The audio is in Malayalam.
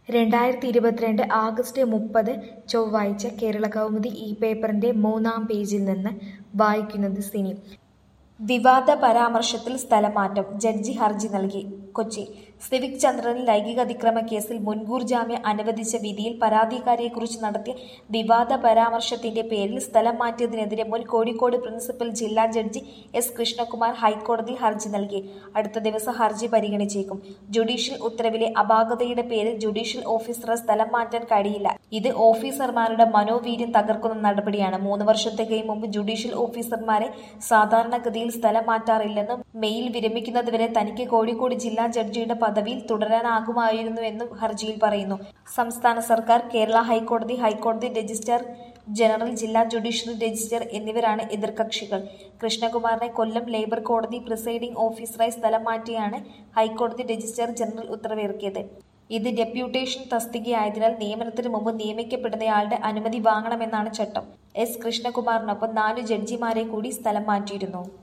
2022 ആഗസ്റ്റ് 30 ചൊവ്വാഴ്ച കേരളകൗമുദി ഈ പേപ്പറിന്റെ 3-ാം പേജിൽ നിന്ന് വായിക്കുന്നത് സിനി. വിവാദ പരാമർശത്തിൽ സ്ഥലമാറ്റം, ജഡ്ജി ഹർജി നൽകി. കൊച്ചി സിവിക് ചന്ദ്രനിൽ ലൈംഗിക അതിക്രമ കേസിൽ മുൻകൂർ ജാമ്യം അനുവദിച്ച വിധിയിൽ പരാതിക്കാരിയെക്കുറിച്ച് നടത്തിയ വിവാദ പരാമർശത്തിന്റെ പേരിൽ സ്ഥലം മാറ്റിയതിനെതിരെ മുൻ കോഴിക്കോട് പ്രിൻസിപ്പൽ ജില്ലാ ജഡ്ജി എസ് കൃഷ്ണകുമാർ ഹൈക്കോടതിയിൽ ഹർജി നൽകി. അടുത്ത ദിവസം ഹർജി പരിഗണിച്ചേക്കും. ജുഡീഷ്യൽ ഉത്തരവിലെ അപാകതയുടെ പേരിൽ ജുഡീഷ്യൽ ഓഫീസറെ സ്ഥലം മാറ്റാൻ കഴിയില്ല. ഇത് ഓഫീസർമാരുടെ മനോവീര്യം തകർക്കുന്ന നടപടിയാണ്. 3 വർഷം തികയും മുമ്പ് ജുഡീഷ്യൽ ഓഫീസർമാരെ സാധാരണഗതിയിൽ സ്ഥലം മാറ്റാറില്ലെന്നും മെയിൽ വിരമിക്കുന്നതുവരെ തനിക്ക് കോഴിക്കോട് ജില്ലാ ജഡ്ജിയുടെ പദവിയിൽ തുടരാനാകുമായിരുന്നുവെന്നും ഹർജിയിൽ പറയുന്നു. സംസ്ഥാന സർക്കാർ, കേരള ഹൈക്കോടതി, ഹൈക്കോടതി രജിസ്ട്രാർ ജനറൽ, ജില്ലാ ജുഡീഷ്യൽ രജിസ്ട്രാർ എന്നിവരാണ് എതിർകക്ഷികൾ. കൃഷ്ണകുമാറിനെ കൊല്ലം ലേബർ കോടതി പ്രിസൈഡിംഗ് ഓഫീസറായി സ്ഥലം മാറ്റിയാണ് ഹൈക്കോടതി രജിസ്ട്രാർ ജനറൽ ഉത്തരവിറക്കിയത്. ഇത് ഡെപ്യൂട്ടേഷൻ തസ്തികയായതിനാൽ നിയമനത്തിന് മുമ്പ് നിയമിക്കപ്പെടുന്നയാളുടെ അനുമതി വാങ്ങണമെന്നാണ് ചട്ടം. എസ് കൃഷ്ണകുമാറിനൊപ്പം 4 ജഡ്ജിമാരെ കൂടി സ്ഥലം മാറ്റിയിരുന്നു.